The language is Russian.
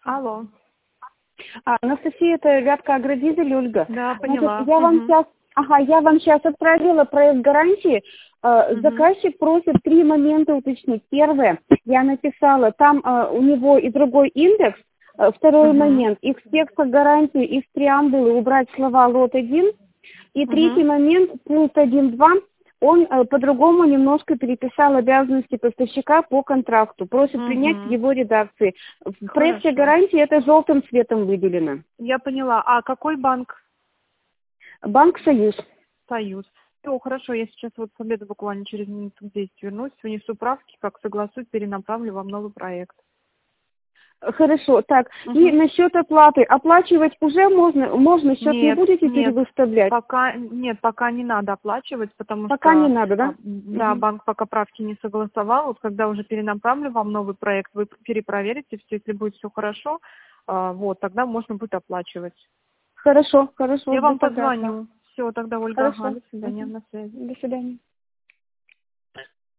Алло. Анастасия, это Вятка Агродизель, Ольга. Да, Значит, поняла. я вам сейчас отправила проект гарантии. Заказчик просит 3 момента уточнить. Первое, я написала, там у него и другой индекс. Второй момент, из текста гарантии, из преамбулы убрать слова лот 1. И третий момент, пункт 1.2, он по-другому немножко переписал обязанности поставщика по контракту. Просит принять в его редакции. В проекте гарантии это желтым цветом выделено. Я поняла. А какой банк? Банк «Союз». Союз. Все, хорошо, я сейчас вот с обеда буквально через минуту 10 вернусь, внесу правки, как согласуюсь, перенаправлю вам новый проект. Хорошо, так, и насчет оплаты. Оплачивать уже можно, счет не будете перевыставлять? Пока не надо оплачивать, потому что... Пока не надо, да? Да, банк пока правки не согласовал. Вот когда уже перенаправлю вам новый проект, вы перепроверите все, если будет все хорошо, вот, тогда можно будет оплачивать. Хорошо. Я вам позвоню. Все, тогда, Ольга, Хорошо. до свидания, на связи. До свидания.